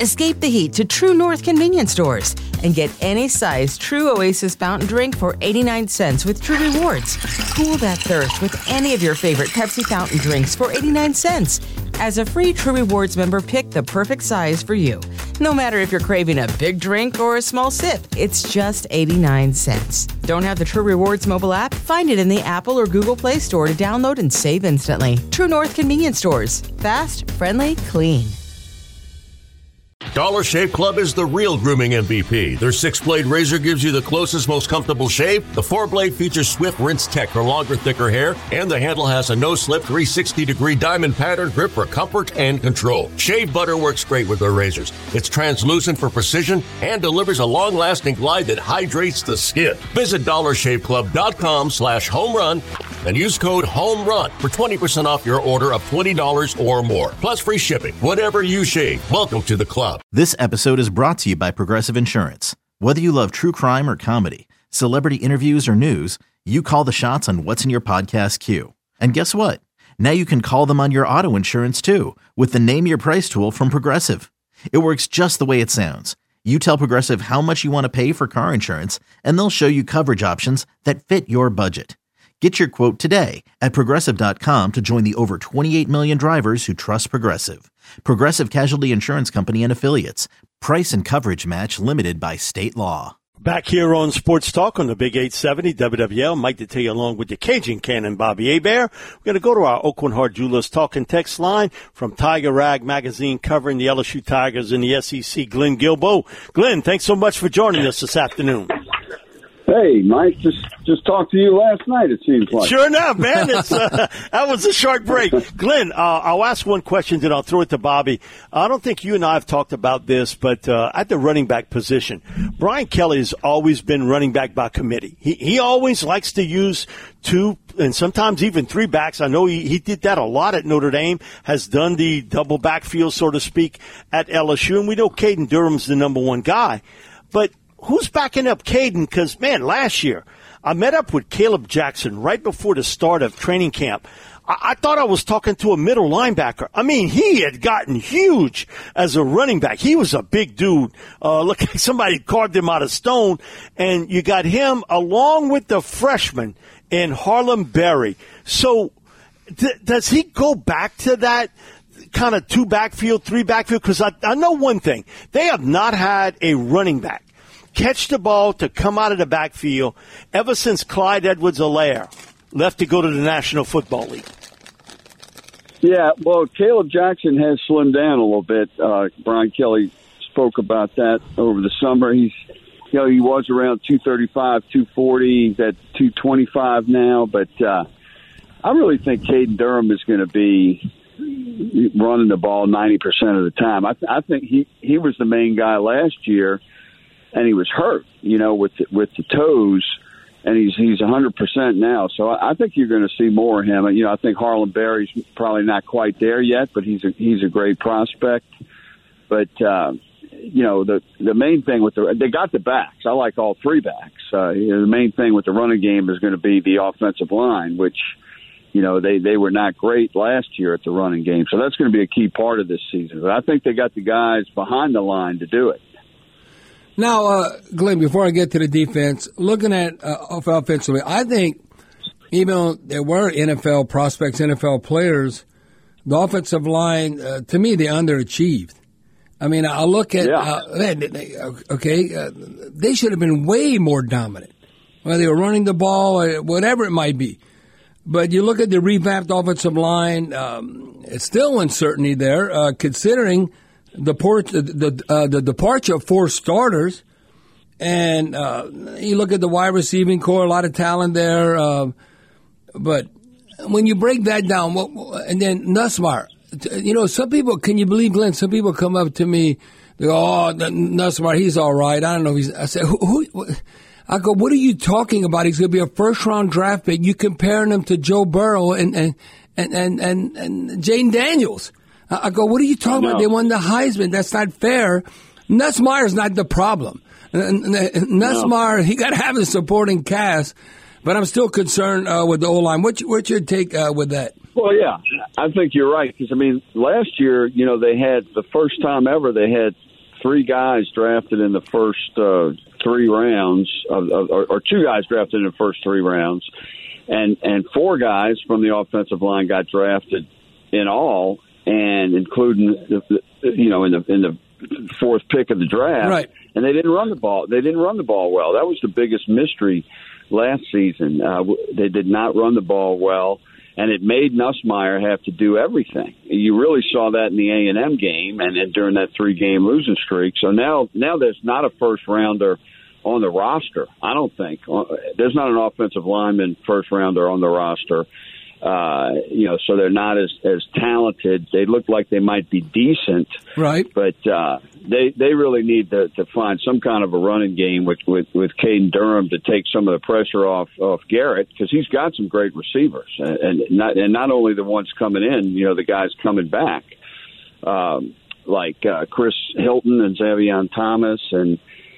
Escape the heat to True North convenience stores and get any size True Oasis fountain drink for 89 cents with True Rewards. Cool that thirst with any of your favorite Pepsi fountain drinks for 89 cents. As a free True Rewards member, pick the perfect size for you. No matter if you're craving a big drink or a small sip, it's just 89 cents. Don't have the True Rewards mobile app? Find it in the Apple or Google Play Store to download and save instantly. True North convenience stores. Fast, friendly, clean. Dollar Shave Club is the real grooming MVP. Their 6-blade razor gives you the closest, most comfortable shave. The 4-blade features swift rinse tech for longer, thicker hair. And the handle has a no-slip 360-degree diamond pattern grip for comfort and control. Shave butter works great with their razors. It's translucent for precision and delivers a long-lasting glide that hydrates the skin. Visit DollarShaveClub.com/homerun and use code HOMERUN for 20% off your order of $20 or more. Plus free shipping. Whatever you shave, welcome to the club. This episode is brought to you by Progressive Insurance. Whether you love true crime or comedy, celebrity interviews or news, you call the shots on what's in your podcast queue. And guess what? Now you can call them on your auto insurance too with the Name Your Price tool from Progressive. It works just the way it sounds. You tell Progressive how much you want to pay for car insurance, and they'll show you coverage options that fit your budget. Get your quote today at Progressive.com to join the over 28 million drivers who trust Progressive. Progressive Casualty Insurance Company and Affiliates. Price and coverage match limited by state law. Back here on Sports Talk on the Big 870 WWL. Mike Detillier along with the Cajun Cannon, Bobby Hebert. We're going to go to our Oakland Heart Jewelers talk and text line from Tiger Rag Magazine covering the LSU Tigers in the SEC, Glenn Guilbeau. Glenn, thanks so much for joining us this afternoon. Hey, Mike, just talked to you last night, it seems like. Sure enough, man. That was a short break. Glenn, I'll ask one question, then I'll throw it to Bobby. I don't think you and I have talked about this, but at the running back position, Brian Kelly has always been running back by committee. He always likes to use 2 and sometimes even 3 backs. I know he did that a lot at Notre Dame, has done the double backfield, so to speak, at LSU, and we know Caden Durham's the number 1 guy. But who's backing up Caden? Because, man, last year I met up with Caleb Jackson right before the start of training camp. I thought I was talking to a middle linebacker. I mean, he had gotten huge as a running back. He was a big dude. Looked like somebody carved him out of stone. And you got him along with the freshman in Harlem Berry. So does he go back to that kind of 2 backfield, 3 backfield? Because I know one thing. They have not had a running back catch the ball to come out of the backfield ever since Clyde Edwards-Helaire left to go to the National Football League. Yeah, well, Caleb Jackson has slimmed down a little bit. Brian Kelly spoke about that over the summer. He was around 235, 240. He's at 225 now. But I really think Caden Durham is going to be running the ball 90% of the time. I think he was the main guy last year. And he was hurt, with the toes, and he's 100% now. So I think you're going to see more of him. I think Harlem Berry's probably not quite there yet, but he's a great prospect. But the main thing they got the backs. I like all 3 backs. The main thing with the running game is going to be the offensive line, which they were not great last year at the running game. So that's going to be a key part of this season. But I think they got the guys behind the line to do it. Now, Glenn, before I get to the defense, looking at offensively, I think even though there were NFL prospects, NFL players, the offensive line, to me, they underachieved. I mean, I look at, they should have been way more dominant, whether they were running the ball or whatever it might be. But you look at the revamped offensive line, it's still uncertainty there, considering the departure of 4 starters, and you look at the wide receiving core, a lot of talent there. But when you break that down, and then Nussmeier, some people, can you believe, Glenn? Some people come up to me, they go, "Oh, Nussmeier, he's all right." I don't know. I said, "Who?" I go, "What are you talking about? He's going to be a first-round draft pick. You comparing him to Joe Burrow and Jane Daniels." I go, "What are you talking about? They won the Heisman. That's not fair." Nussmeier's not the problem. Nussmeier, he got to have a supporting cast, but I'm still concerned with the O-line. What's your take with that? Well, yeah, I think you're right. Because, last year, they had, the first time ever, they had three guys drafted in the first 3 rounds, or 2 guys drafted in the first 3 rounds, and 4 guys from the offensive line got drafted in all, and including in the 4th pick of the draft. Right. And they didn't run the ball. They didn't run the ball well. That was the biggest mystery last season. They did not run the ball well, and it made Nussmeier have to do everything. You really saw that in the A&M game and during that 3-game losing streak. So now there's not a first-rounder on the roster, I don't think. There's not an offensive lineman first-rounder on the roster. So they're not as talented. They look like they might be decent, right? But they really need to find some kind of a running game with Caden Durham to take some of the pressure off Garrett, because he's got some great receivers, and not only the ones coming in, the guys coming back, like Chris Hilton and Xavier Thomas and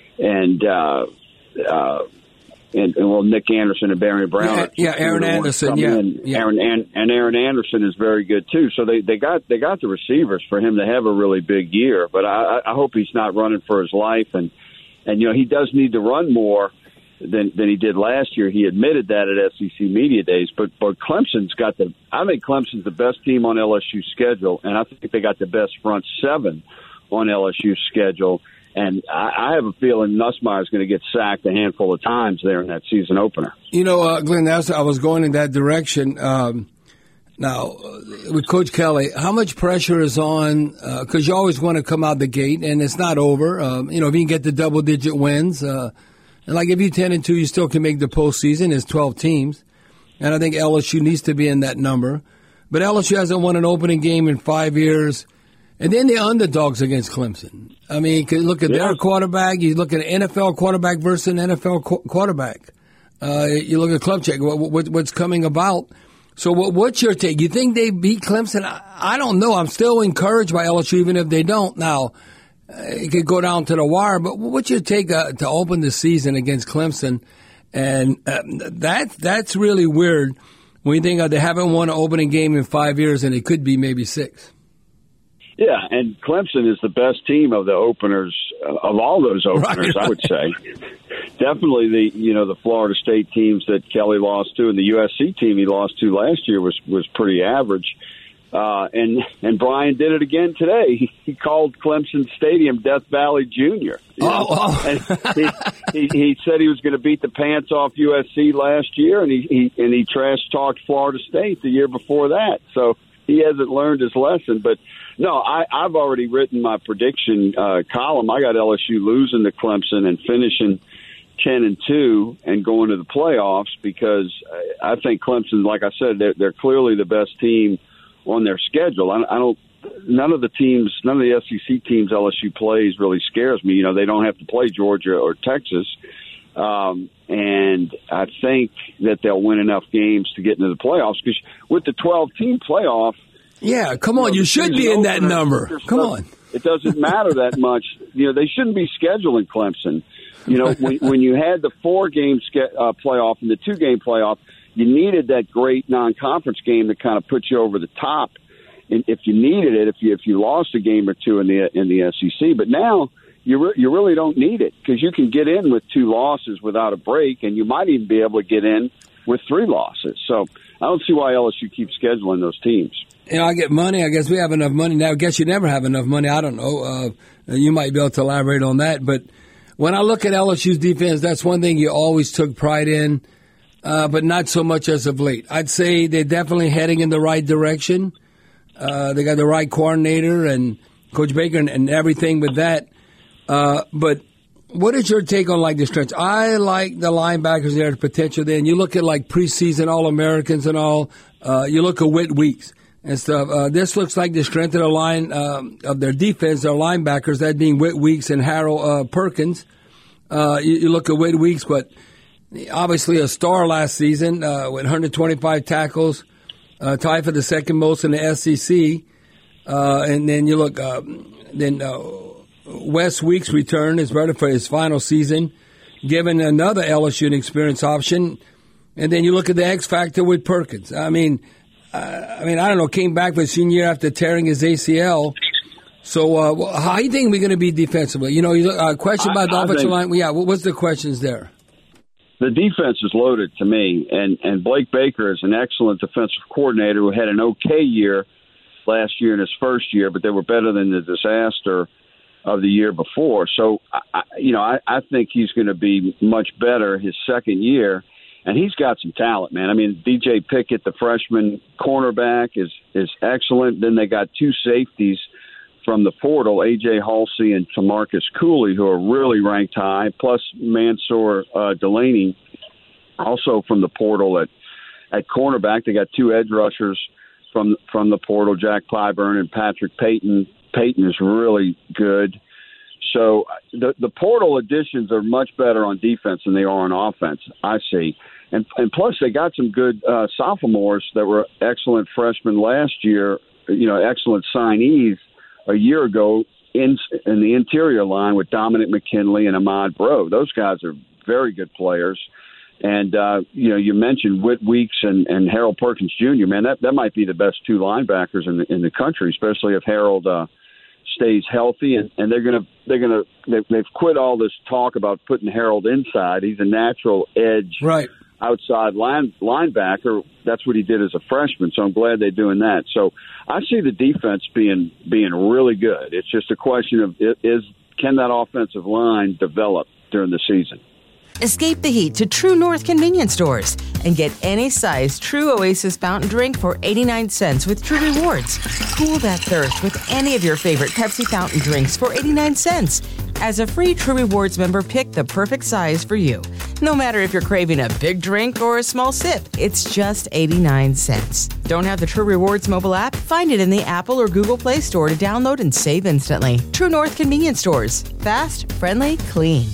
Nick Anderson and Barry Brown. Aaron Anderson. Aaron Anderson is very good too. So they got the receivers for him to have a really big year. But I hope he's not running for his life. And he does need to run more than he did last year. He admitted that at SEC Media Days. But Clemson's got I think Clemson's the best team on LSU's schedule, and I think they got the best front 7 on LSU's schedule. And I have a feeling Nussmeier is going to get sacked a handful of times there in that season opener. Glenn, I was going in that direction. Now, with Coach Kelly, how much pressure is on? Because you always want to come out the gate, and it's not over. If you can get the double-digit wins, and like if you're 10-2, you still can make the postseason. There's 12 teams, and I think LSU needs to be in that number. But LSU hasn't won an opening game in 5 years. And then the underdogs against Clemson. I mean, you look at their quarterback. You look at an NFL quarterback versus an NFL quarterback. You look at Klubchak, what's coming about. So what's your take? You think they beat Clemson? I don't know. I'm still encouraged by LSU, even if they don't. Now, it could go down to the wire. But what's your take to open the season against Clemson? And that's really weird when you think they haven't won an opening game in 5 years, and it could be maybe 6. Yeah, and Clemson is the best team of the openers, of all those openers, right. I would say. Definitely the Florida State teams that Kelly lost to, and the USC team he lost to last year was pretty average. And Brian did it again today. He called Clemson Stadium Death Valley Junior. And he said he was going to beat the pants off USC last year, and he trash talked Florida State the year before that. So he hasn't learned his lesson, but. No, I've already written my prediction column. I got LSU losing to Clemson and finishing 10-2 and going to the playoffs, because I think Clemson, like I said, they're clearly the best team on their schedule. None of the SEC teams LSU plays really scares me. They don't have to play Georgia or Texas. And I think that they'll win enough games to get into the playoffs, because with the 12-team playoff, yeah, come on. You should be in that number. Come on. It doesn't matter that much. They shouldn't be scheduling Clemson. When you had the 4-game playoff and the 2-game playoff, you needed that great non-conference game to kind of put you over the top. And if you needed it, if you lost a game or two in the SEC, but now you really don't need it, because you can get in with 2 losses without a break, and you might even be able to get in with 3 losses. So I don't see why LSU keeps scheduling those teams. I get money. I guess we have enough money now. I guess you never have enough money. I don't know. You might be able to elaborate on that. But when I look at LSU's defense, that's one thing you always took pride in, but not so much as of late. I'd say they're definitely heading in the right direction. They got the right coordinator and Coach Baker and everything with that. But what is your take on the strengths? I like the linebackers there, the potential there. And you look at preseason All-Americans and all. You look at Whit Weeks and stuff. This looks like the strength of the line of their defense, their linebackers, that being Whit Weeks and Harold Perkins. You look at Whit Weeks, but obviously a star last season with 125 tackles, tied for the second most in the SEC. And then you look, Wes Weeks' return is ready for his final season, given another LSU experience option. And then you look at the X factor with Perkins. I don't know, came back for his senior year after tearing his ACL. So how do you think we're going to be defensively? You know, question about the offensive line. Yeah, what's the questions there? The defense is loaded to me, and Blake Baker is an excellent defensive coordinator who had an okay year last year in his first year, but they were better than the disaster of the year before. So, I think he's going to be much better his second year, and he's got some talent, man. I mean, DJ Pickett, the freshman cornerback, is excellent. Then they got two safeties from the portal, A.J. Halsey and Tamarcus Cooley, who are really ranked high, plus Mansour Delaney, also from the portal at cornerback. They got two edge rushers from the portal, Jack Pyburn and Patrick Payton. Payton is really good. So the portal additions are much better on defense than they are on offense, I see. And plus they got some good sophomores that were excellent freshmen last year, excellent signees a year ago in the interior line with Dominic McKinley and Ahmad Bro. Those guys are very good players. And, you mentioned Whit Weeks and Harold Perkins Jr., man, that might be the best two linebackers in the country, especially if Harold stays healthy. And they've quit all this talk about putting Harold inside. He's a natural edge. Right. Outside linebacker. That's what he did as a freshman, so I'm glad they're doing that. So I see the defense being really good. It's just a question of can that offensive line develop during the season? Escape the heat to True North convenience stores and get any size True Oasis fountain drink for 89 cents with True Rewards. Cool that thirst with any of your favorite Pepsi fountain drinks for 89 cents. As a free True Rewards member, pick the perfect size for you. No matter if you're craving a big drink or a small sip, it's just 89 cents. Don't have the True Rewards mobile app? Find it in the Apple or Google Play Store to download and save instantly. True North convenience stores. Fast, friendly, clean.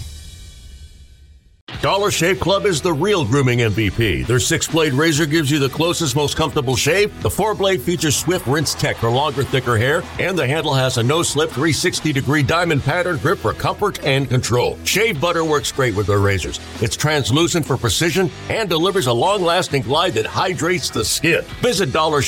Dollar Shave Club is the real grooming MVP. Their 6-blade razor gives you the closest, most comfortable shave. The 4-blade features Swift Rinse Tech for longer, thicker hair, and the handle has a no-slip 360-degree diamond pattern grip for comfort and control. Shave butter works great with their razors. It's translucent for precision and delivers a long-lasting glide that hydrates the skin. Visit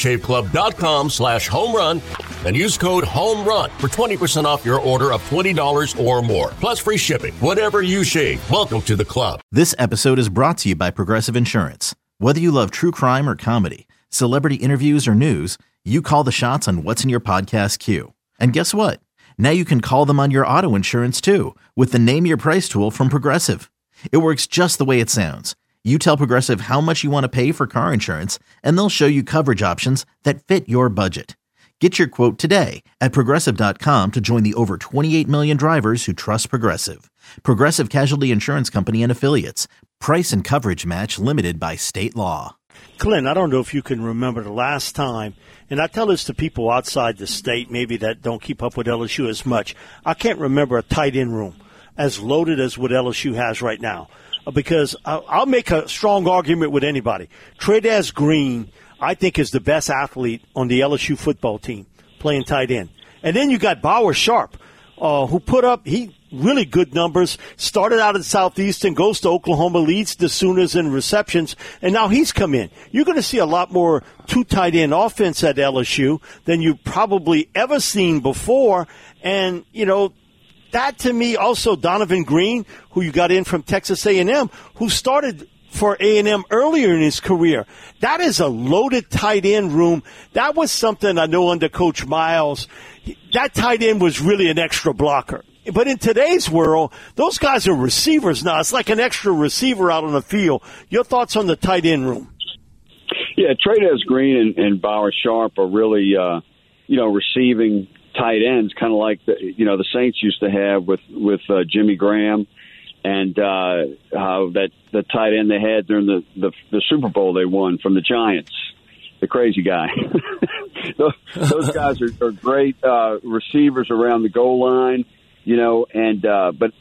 DollarShaveClub.com/homerun and use code HOMERUN for 20% off your order of $20 or more. Plus free shipping. Whatever you shave, welcome to the club. This episode is brought to you by Progressive Insurance. Whether you love true crime or comedy, celebrity interviews or news, you call the shots on what's in your podcast queue. And guess what? Now you can call them on your auto insurance too with the Name Your Price tool from Progressive. It works just the way it sounds. You tell Progressive how much you want to pay for car insurance, and they'll show you coverage options that fit your budget. Get your quote today at Progressive.com to join the over 28 million drivers who trust Progressive. Progressive Casualty Insurance Company and Affiliates. Price and coverage match limited by state law. Glenn, I don't know if you can remember the last time, and I tell this to people outside the state, maybe that don't keep up with LSU as much. I can't remember a tight end room as loaded as what LSU has right now. Because I'll make a strong argument with anybody. Trey'Daz Green, I think, is the best athlete on the LSU football team playing tight end. And then you got Bauer Sharp, who put up really good numbers, started out at Southeastern, goes to Oklahoma, leads the Sooners in receptions, and now he's come in. You're going to see a lot more two tight end offense at LSU than you've probably ever seen before. And, that to me, also Donovan Green, who you got in from Texas A&M, who started for A&M earlier in his career. That is a loaded tight end room. That was something I know under Coach Miles. That tight end was really an extra blocker. But in today's world, those guys are receivers now. It's like an extra receiver out on the field. Your thoughts on the tight end room? Yeah, Trey'Daz Green and Bauer Sharp are really, receiving tight ends, kind of like the Saints used to have with Jimmy Graham. And how the tight end they had during the Super Bowl they won from the Giants, the crazy guy. those guys are great receivers around the goal line, but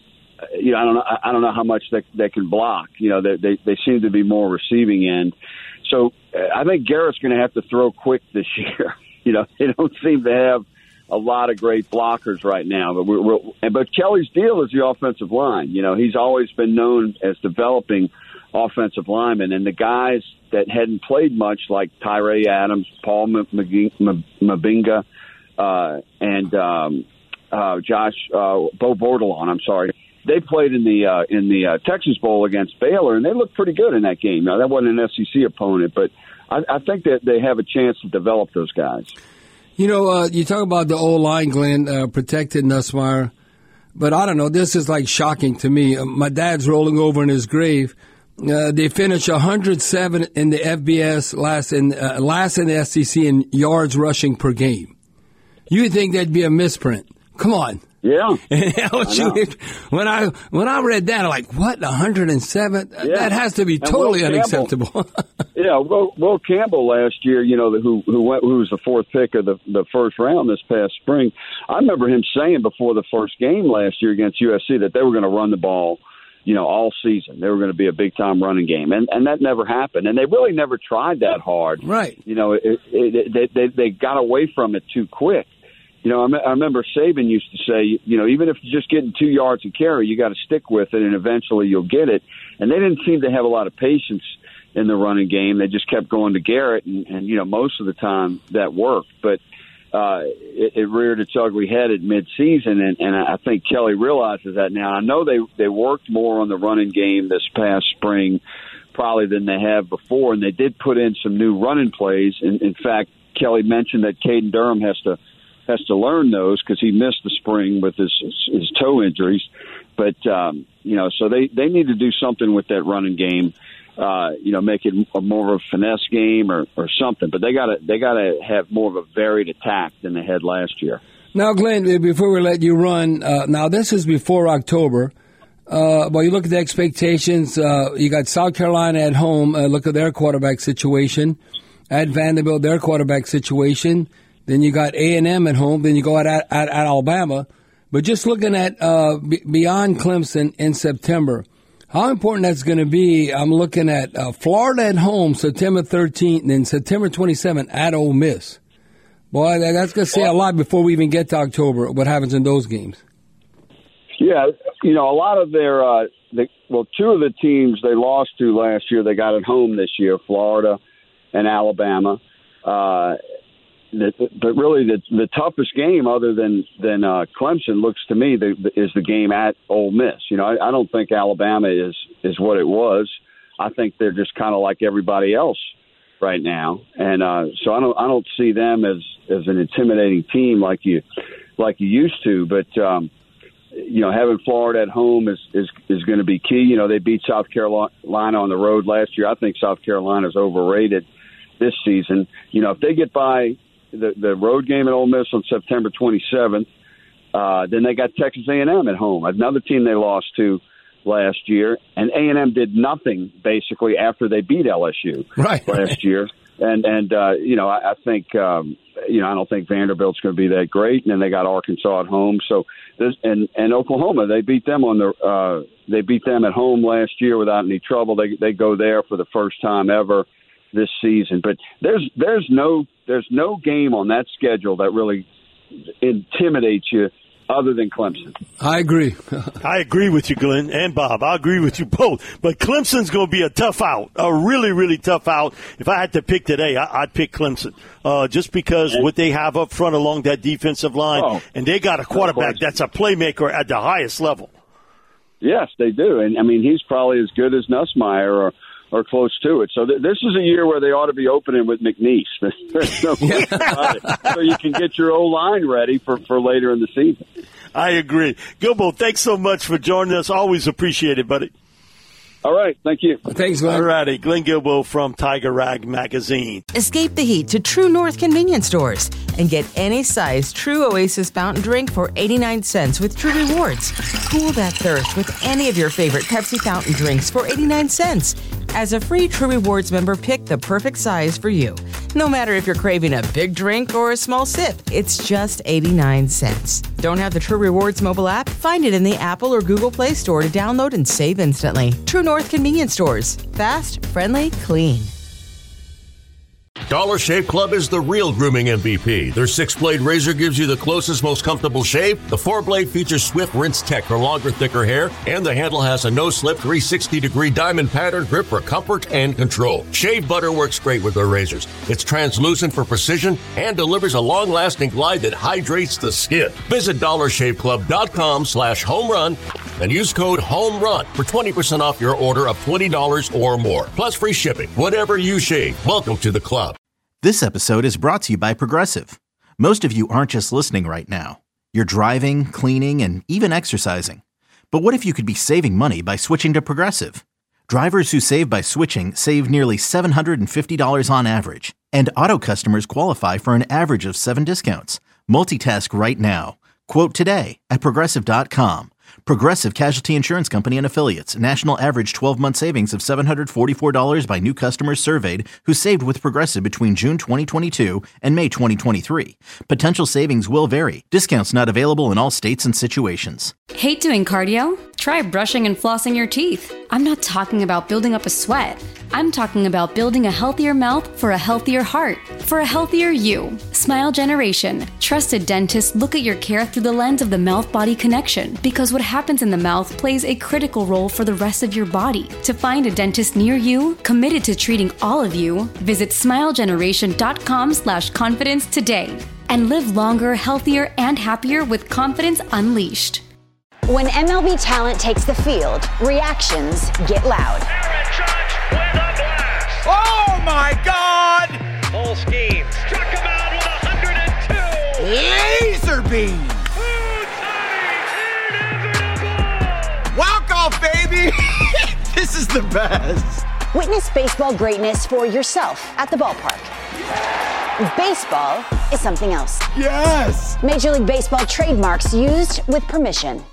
I don't know how much they can block. They seem to be more receiving end. So I think Garrett's going to have to throw quick this year. They don't seem to have a lot of great blockers right now, but Kelly's deal is the offensive line. He's always been known as developing offensive linemen, and the guys that hadn't played much, like Tyree Adams, Paul Mabinga, and Bo Bordelon, I'm sorry. They played in the Texas Bowl against Baylor, and they looked pretty good in that game. Now, that wasn't an SEC opponent, but I think that they have a chance to develop those guys. You know, you talk about the O-line, Glenn, protected Nussmeier, but I don't know, this is like shocking to me. My dad's rolling over in his grave. They finished 107 in the FBS, last in the SEC in yards rushing per game. You would think that'd be a misprint. Come on. Yeah. When I read that, I'm like, what, 107? Yeah. That has to be totally unacceptable. Yeah, Will Campbell last year, you know, who was the fourth pick of the first round this past spring. I remember him saying before the first game last year against USC that they were going to run the ball, you know, all season. They were going to be a big-time running game, and that never happened. And they really never tried that hard. Right. You know, they got away from it too quick. You know, I remember Saban used to say, you know, even if you're just getting 2 yards a carry, you got to stick with it, and eventually you'll get it. And they didn't seem to have a lot of patience in the running game. They just kept going to Garrett, and you know, most of the time that worked. But it reared its ugly head at midseason, and I think Kelly realizes that now. I know they worked more on the running game this past spring probably than they have before, and they did put in some new running plays. In fact, Kelly mentioned that Caden Durham has to learn those because he missed the spring with his toe injuries. But, you know, so they need to do something with that running game, you know, make it more of a finesse game or something. But they gotta have more of a varied attack than they had last year. Now, Glenn, before we let you run, now this is before October. But you look at the expectations. You got South Carolina at home. Look at their quarterback situation. At Vanderbilt, their quarterback situation. Then you got A&M at home. Then you go at Alabama. But just looking at beyond Clemson in September, how important that's going to be. I'm looking at Florida at home, September 13th, and then September 27th at Ole Miss. Boy, that's going to say a lot before we even get to October, what happens in those games. Yeah, you know, a lot of their two of the teams they lost to last year, they got at home this year, Florida and Alabama. But really, the toughest game, other than Clemson, looks to me is the game at Ole Miss. You know, I don't think Alabama is what it was. I think they're just kind of like everybody else right now, and so I don't see them as an intimidating team like you used to. But you know, having Florida at home is going to be key. You know, they beat South Carolina on the road last year. I think South Carolina's overrated this season. You know, if they get by the road game at Ole Miss on September 27th, then they got Texas A&M at home, another team they lost to last year, and A&M did nothing basically after they beat LSU last year. And you know, I think you know, I don't think Vanderbilt's going to be that great, and then they got Arkansas at home. So and Oklahoma, they beat them at home last year without any trouble. They go there for the first time ever this season. But there's no game on that schedule that really intimidates you other than Clemson. I agree. I agree with you, Glenn and Bob. I agree with you both. But Clemson's going to be a tough out, a really, really tough out. If I had to pick today, I'd pick Clemson just because what they have up front along that defensive line, and they got a quarterback that's a playmaker at the highest level. Yes, they do. And, I mean, he's probably as good as Nussmeier or close to it. So this is a year where they ought to be opening with McNeese. There's no question about it. So you can get your O-line ready for later in the season. I agree. Gilbo, thanks so much for joining us. Always appreciate it, buddy. All right. Thank you. Thanks, Glenn. All righty. Glenn Gilbo from Tiger Rag Magazine. Escape the heat to True North convenience stores and get any size True Oasis fountain drink for 89 cents with True Rewards. Cool that thirst with any of your favorite Pepsi fountain drinks for 89 cents. As a free True Rewards member, pick the perfect size for you. No matter if you're craving a big drink or a small sip, it's just 89 cents. Don't have the True Rewards mobile app? Find it in the Apple or Google Play Store to download and save instantly. True North convenience stores. Fast, friendly, clean. Dollar Shave Club is the real grooming MVP. Their 6-blade razor gives you the closest, most comfortable shave. The 4-blade features Swift Rinse Tech for longer, thicker hair, and the handle has a no-slip 360-degree diamond pattern grip for comfort and control. Shave butter works great with their razors. It's translucent for precision and delivers a long-lasting glide that hydrates the skin. Visit DollarShaveClub.com/homerun and use code HOMERUN for 20% off your order of $20 or more. Plus free shipping. Whatever you shave, welcome to the club. This episode is brought to you by Progressive. Most of you aren't just listening right now. You're driving, cleaning, and even exercising. But what if you could be saving money by switching to Progressive? Drivers who save by switching save nearly $750 on average. And auto customers qualify for an average of 7 discounts. Multitask right now. Quote today at Progressive.com. Progressive Casualty Insurance Company and Affiliates. National average 12-month savings of $744 by new customers surveyed who saved with Progressive between June 2022 and May 2023. Potential savings will vary. Discounts not available in all states and situations. Hate doing cardio? Try brushing and flossing your teeth. I'm not talking about building up a sweat. I'm talking about building a healthier mouth for a healthier heart, for a healthier you. Smile Generation. Trusted dentists look at your care through the lens of the mouth-body connection, because what happens in the mouth plays a critical role for the rest of your body. To find a dentist near you, committed to treating all of you, visit smilegeneration.com/confidence today and live longer, healthier, and happier with confidence unleashed. When MLB talent takes the field, reactions get loud. Aaron Judge with a blast. Oh my God! Full scheme. Struck him out with 102. Laser beam. Inevitable. Walk-off, baby. This is the best. Witness baseball greatness for yourself at the ballpark. Baseball is something else. Yes. Major League Baseball trademarks used with permission.